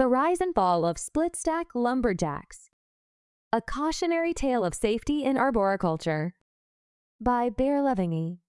The Rise and Fall of Split-Stack Lumberjacks. A Cautionary Tale of Safety in Arboriculture by Bear Levingey.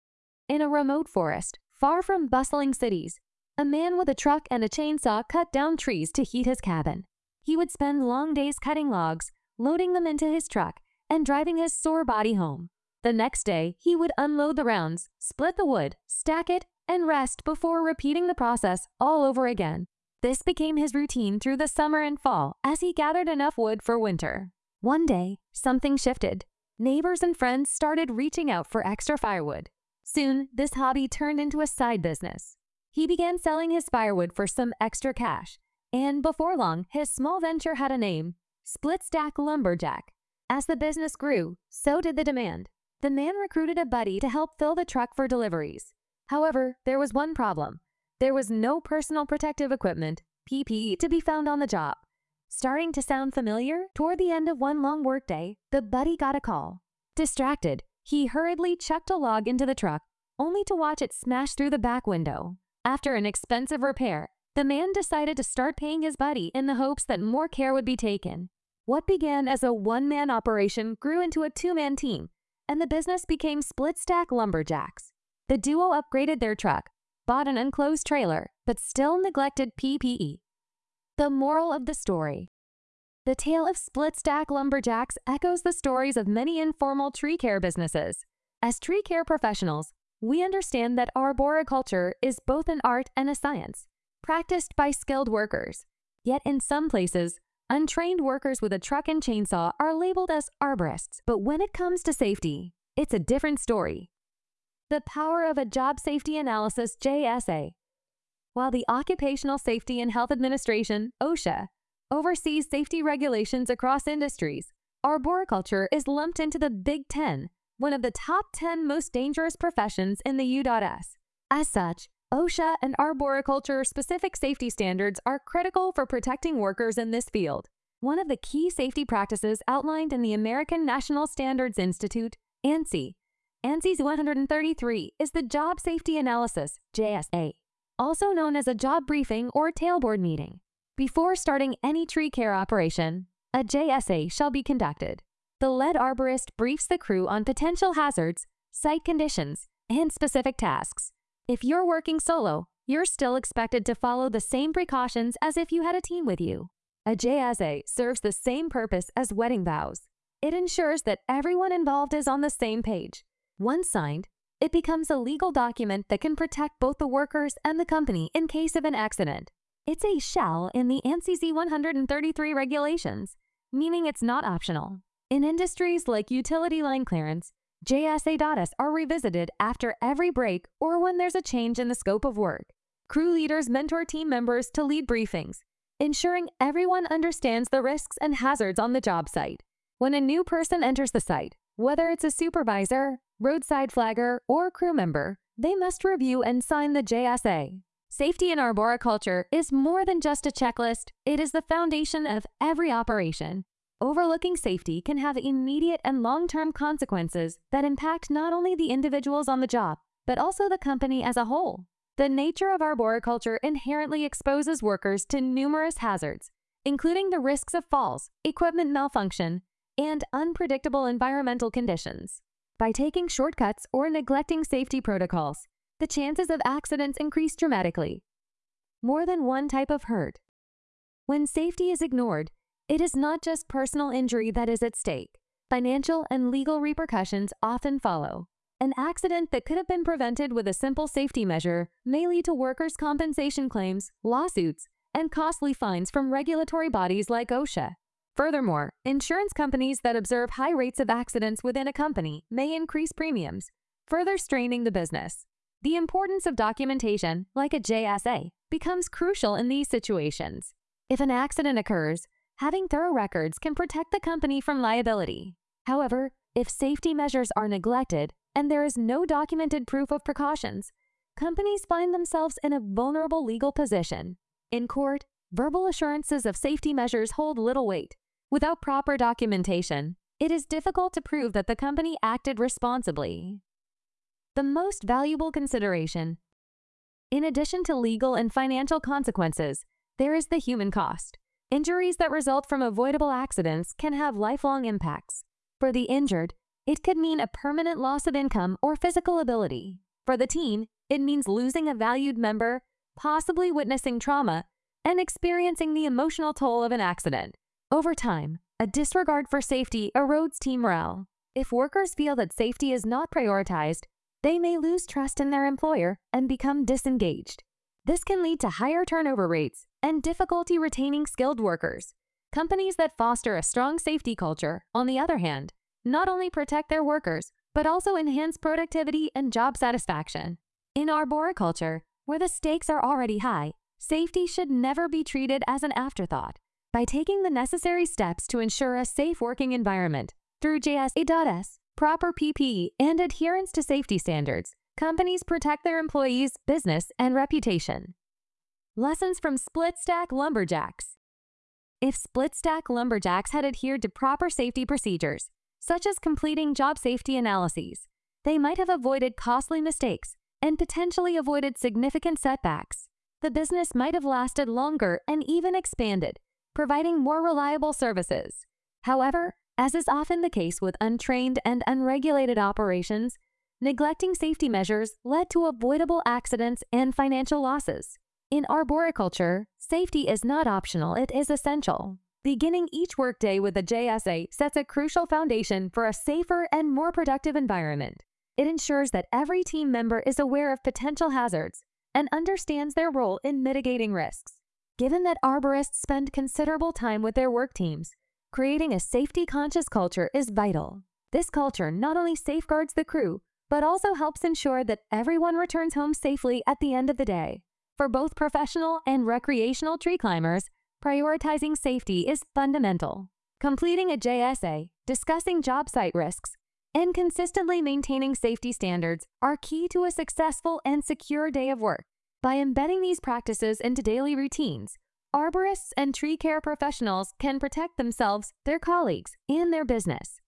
In a remote forest, far from bustling cities, a man with a truck and a chainsaw cut down trees to heat his cabin. He would spend long days cutting logs, loading them into his truck, and driving his sore body home. The next day, he would unload the rounds, split the wood, stack it, and rest before repeating the process all over again. This became his routine through the summer and fall as he gathered enough wood for winter. One day, something shifted. Neighbors and friends started reaching out for extra firewood. Soon, this hobby turned into a side business. He began selling his firewood for some extra cash, and before long, his small venture had a name: Split-Stack Lumberjack. As the business grew, so did the demand. The man recruited a buddy to help fill the truck for deliveries. However, there was one problem. There was no personal protective equipment, PPE, to be found on the job. Starting to sound familiar, toward the end of one long workday, the buddy got a call. Distracted, he hurriedly chucked a log into the truck, only to watch it smash through the back window. After an expensive repair, the man decided to start paying his buddy in the hopes that more care would be taken. What began as a one-man operation grew into a two-man team, and the business became Split-Stack Lumberjacks. The duo upgraded their truck, bought an enclosed trailer, but still neglected PPE. The moral of the story. The tale of Split-Stack Lumberjacks echoes the stories of many informal tree care businesses. As tree care professionals, we understand that arboriculture is both an art and a science, practiced by skilled workers. Yet in some places, untrained workers with a truck and chainsaw are labeled as arborists. But when it comes to safety, it's a different story. The power of a job safety analysis, JSA. While the Occupational Safety and Health Administration, OSHA, oversees safety regulations across industries, arboriculture is lumped into the Big Ten, one of the top 10 most dangerous professions in the U.S. As such, OSHA and arboriculture-specific safety standards are critical for protecting workers in this field. One of the key safety practices outlined in the American National Standards Institute, ANSI, ANSI 133, is the Job Safety Analysis, JSA, also known as a job briefing or tailboard meeting. Before starting any tree care operation, a JSA shall be conducted. The lead arborist briefs the crew on potential hazards, site conditions, and specific tasks. If you're working solo, you're still expected to follow the same precautions as if you had a team with you. A JSA serves the same purpose as wedding vows. It ensures that everyone involved is on the same page. Once signed, it becomes a legal document that can protect both the workers and the company in case of an accident. It's a shall in the ANSI 133 regulations, meaning it's not optional. In industries like utility line clearance, JSA.S are revisited after every break or when there's a change in the scope of work. Crew leaders mentor team members to lead briefings, ensuring everyone understands the risks and hazards on the job site. When a new person enters the site, whether it's a supervisor, roadside flagger, or crew member, they must review and sign the JSA. Safety in arboriculture is more than just a checklist, it is the foundation of every operation. Overlooking safety can have immediate and long-term consequences that impact not only the individuals on the job, but also the company as a whole. The nature of arboriculture inherently exposes workers to numerous hazards, including the risks of falls, equipment malfunction, and unpredictable environmental conditions. By taking shortcuts or neglecting safety protocols, the chances of accidents increase dramatically. More than one type of hurt. When safety is ignored, it is not just personal injury that is at stake. Financial and legal repercussions often follow. An accident that could have been prevented with a simple safety measure may lead to workers' compensation claims, lawsuits, and costly fines from regulatory bodies like OSHA. Furthermore, insurance companies that observe high rates of accidents within a company may increase premiums, further straining the business. The importance of documentation, like a JSA, becomes crucial in these situations. If an accident occurs, having thorough records can protect the company from liability. However, if safety measures are neglected and there is no documented proof of precautions, companies find themselves in a vulnerable legal position. In court, verbal assurances of safety measures hold little weight. Without proper documentation, it is difficult to prove that the company acted responsibly. The most valuable consideration. In addition to legal and financial consequences, there is the human cost. Injuries that result from avoidable accidents can have lifelong impacts. For the injured, it could mean a permanent loss of income or physical ability. For the team, it means losing a valued member, possibly witnessing trauma, and experiencing the emotional toll of an accident. Over time, a disregard for safety erodes team morale. If workers feel that safety is not prioritized, they may lose trust in their employer and become disengaged. This can lead to higher turnover rates and difficulty retaining skilled workers. Companies that foster a strong safety culture, on the other hand, not only protect their workers, but also enhance productivity and job satisfaction. In arboriculture, where the stakes are already high, safety should never be treated as an afterthought. By taking the necessary steps to ensure a safe working environment through JSA.S, proper PPE, and adherence to safety standards, companies protect their employees' business and reputation. Lessons from split-stack lumberjacks. If split-stack lumberjacks had adhered to proper safety procedures, such as completing job safety analyses, they might have avoided costly mistakes and potentially avoided significant setbacks. The business might have lasted longer and even expanded, providing more reliable services. However, as is often the case with untrained and unregulated operations, neglecting safety measures led to avoidable accidents and financial losses. In arboriculture, safety is not optional, it is essential. Beginning each workday with a JSA sets a crucial foundation for a safer and more productive environment. It ensures that every team member is aware of potential hazards and understands their role in mitigating risks. Given that arborists spend considerable time with their work teams, creating a safety-conscious culture is vital. This culture not only safeguards the crew, but also helps ensure that everyone returns home safely at the end of the day. For both professional and recreational tree climbers, prioritizing safety is fundamental. Completing a JSA, discussing job site risks, and consistently maintaining safety standards are key to a successful and secure day of work. By embedding these practices into daily routines, arborists and tree care professionals can protect themselves, their colleagues, and their business.